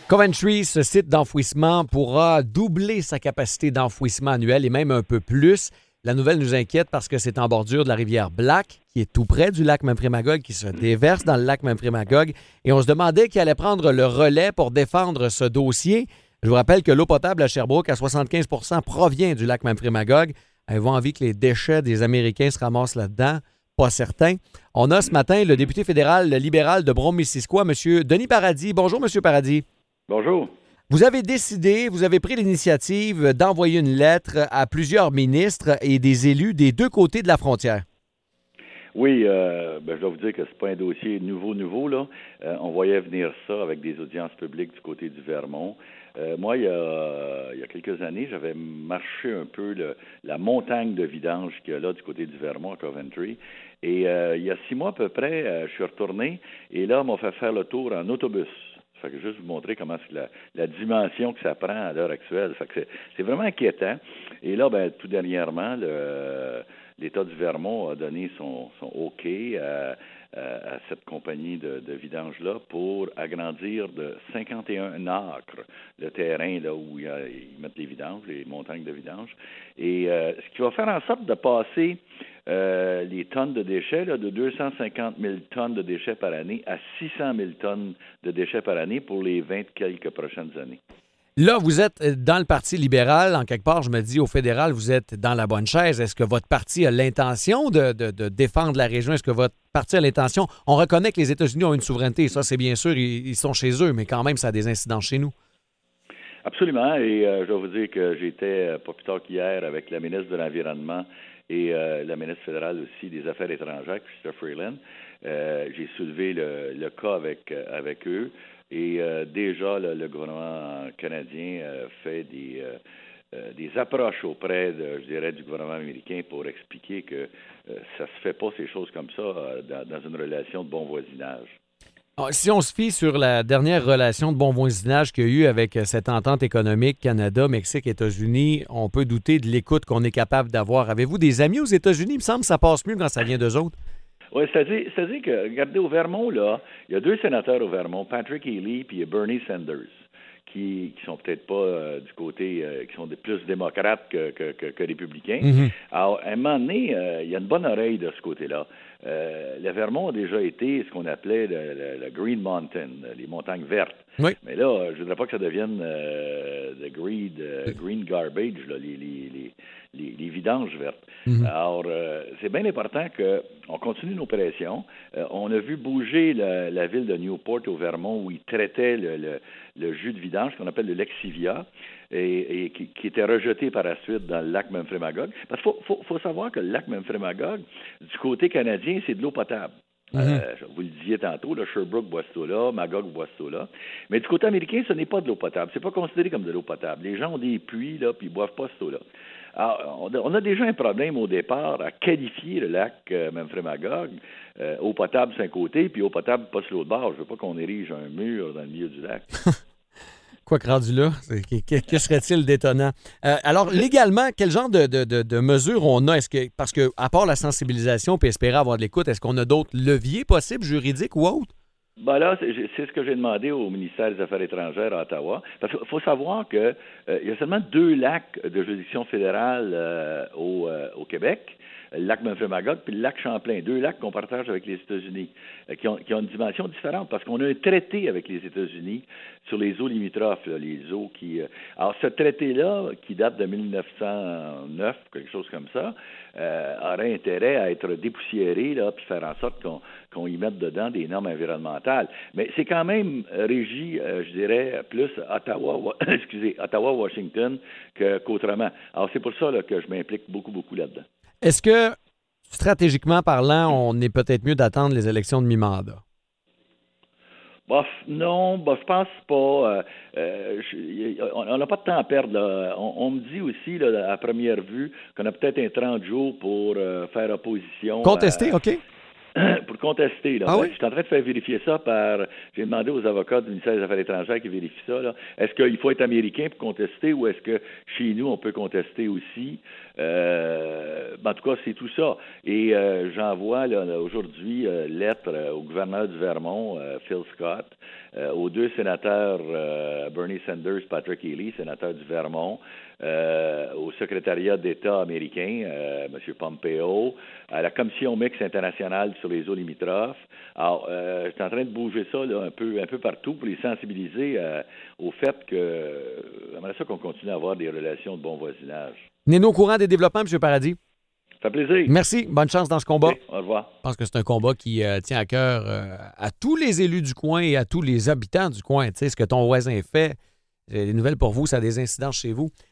Coventry, ce site d'enfouissement pourra doubler sa capacité d'enfouissement annuelle et même un peu plus. La nouvelle nous inquiète parce que c'est en bordure de la rivière Black, qui est tout près du lac Memphremagog, qui se déverse dans le lac Memphremagog. Et on se demandait qui allait prendre le relais pour défendre ce dossier. Je vous rappelle que l'eau potable à Sherbrooke, à 75 provient du lac Memphremagog. Avez-vous envie que les déchets des Américains se ramassent là-dedans? Pas certain. On a ce matin le député fédéral libéral de Brome-Missisquoi, M. Denis Paradis. Bonjour, M. Paradis. Bonjour. Vous avez décidé, vous avez pris l'initiative d'envoyer une lettre à plusieurs ministres et des élus des deux côtés de la frontière. Oui, je dois vous dire que c'est pas un dossier nouveau, là. On voyait venir ça avec des audiences publiques du côté du Vermont. Moi, il y a quelques années, j'avais marché un peu la montagne de vidange qu'il y a là du côté du Vermont à Coventry. Et il y a 6 mois à peu près, je suis retourné et là, on m'a fait faire le tour en autobus. Fait que juste vous montrer comment c'est la dimension que ça prend à l'heure actuelle. Fait que c'est vraiment inquiétant. Et là, tout dernièrement, l'État du Vermont a donné son OK à cette compagnie de vidange-là pour agrandir de 51 acres le terrain là où ils mettent les vidanges, les montagnes de vidange. Et ce qui va faire en sorte de passer les tonnes de déchets là, de 250 000 tonnes de déchets par année à 600 000 tonnes de déchets par année pour les 20 quelques prochaines années. Là, vous êtes dans le Parti libéral. En quelque part, je me dis, au fédéral, vous êtes dans la bonne chaise. Est-ce que votre parti a l'intention de défendre la région? Est-ce que votre parti a l'intention? On reconnaît que les États-Unis ont une souveraineté. Ça, c'est bien sûr, ils sont chez eux, mais quand même, ça a des incidences chez nous. Absolument. Et je dois vous dire que j'étais pas plus tard qu'hier avec la ministre de l'Environnement et la ministre fédérale aussi des Affaires étrangères, Chrystia Freeland. J'ai soulevé le cas avec eux. Et déjà, le gouvernement canadien fait des approches auprès, du gouvernement américain pour expliquer que ça se fait pas ces choses comme ça dans une relation de bon voisinage. Si on se fie sur la dernière relation de bon voisinage qu'il y a eu avec cette entente économique Canada, Mexique, États-Unis, on peut douter de l'écoute qu'on est capable d'avoir. Avez-vous des amis aux États-Unis? Il me semble que ça passe mieux quand ça vient d'eux autres. Oui, c'est-à-dire que, regardez, au Vermont, là, il y a 2 sénateurs au Vermont, Patrick Healy et Bernie Sanders, qui sont peut-être pas du côté, qui sont plus démocrates que républicains. Mm-hmm. Alors, à un moment donné, il y a une bonne oreille de ce côté-là. Le Vermont a déjà été ce qu'on appelait le Green Mountain, les montagnes vertes. Oui. Mais là, je ne voudrais pas que ça devienne le green garbage, là, les vidanges vertes. Mm-hmm. Alors, c'est bien important qu'on continue nos pressions. On a vu bouger la ville de Newport au Vermont où ils traitaient le jus de vidange qu'on appelle le Lexivia et qui était rejeté par la suite dans le lac Memphremagog. Parce qu'il faut savoir que le lac Memphremagog, du côté canadien, c'est de l'eau potable. Vous le disiez tantôt, le Sherbrooke boit ce là, Magog boit ce là. Mais du côté américain, ce n'est pas de l'eau potable. C'est pas considéré comme de l'eau potable. Les gens ont des puits, là, puis ils boivent pas ce là. Alors, on a déjà un problème au départ à qualifier le lac Memphremagog eau potable c'est un côté, puis eau potable pas sur l'autre bord. Je veux pas qu'on érige un mur dans le milieu du lac. Quoi que rendu là, que serait-il d'étonnant? Alors, légalement, quel genre de mesures on a? Parce que, à part la sensibilisation puis espérer avoir de l'écoute, est-ce qu'on a d'autres leviers possibles, juridiques ou autres? Là, c'est ce que j'ai demandé au ministère des Affaires étrangères à Ottawa. Parce qu'il faut savoir que il y a seulement 2 lacs de juridiction fédérale au Québec. Le lac Memphremagog puis le lac Champlain, 2 lacs qu'on partage avec les États-Unis, qui ont une dimension différente parce qu'on a un traité avec les États-Unis sur les eaux limitrophes, là, les eaux qui... Alors, ce traité-là, qui date de 1909, quelque chose comme ça, aurait intérêt à être dépoussiéré, là, puis faire en sorte qu'on y mette dedans des normes environnementales. Mais c'est quand même régi, je dirais, plus Ottawa-Washington qu'autrement. Alors, c'est pour ça là, que je m'implique beaucoup là-dedans. Est-ce que, stratégiquement parlant, on est peut-être mieux d'attendre les élections de mi-mandat? Non, je pense pas. On n'a pas de temps à perdre. Là. On me dit aussi, là, à première vue, qu'on a peut-être un 30 jours pour faire opposition. Contester, OK. pour contester. Là. Ah oui? Je suis en train de faire vérifier ça par... J'ai demandé aux avocats du ministère des Affaires étrangères qui vérifient ça. Là. Est-ce qu'il faut être américain pour contester ou est-ce que chez nous, on peut contester aussi? En tout cas, c'est tout ça. Et j'envoie là, aujourd'hui lettre au gouverneur du Vermont, Phil Scott, aux deux sénateurs, Bernie Sanders, Patrick Healey, sénateur du Vermont, au secrétariat d'État américain, M. Pompeo, à la Commission mixte internationale sur les eaux limitrophes. Alors, je suis en train de bouger ça là, un peu partout pour les sensibiliser au fait que j'aimerais ça qu'on continue à avoir des relations de bon voisinage. Tenez-nous au courant des développements, M. Paradis. Ça fait plaisir. Merci. Bonne chance dans ce combat. Okay, au revoir. Je pense que c'est un combat qui tient à cœur à tous les élus du coin et à tous les habitants du coin. Tu sais, ce que ton voisin fait, j'ai des nouvelles pour vous, ça a des incidences chez vous.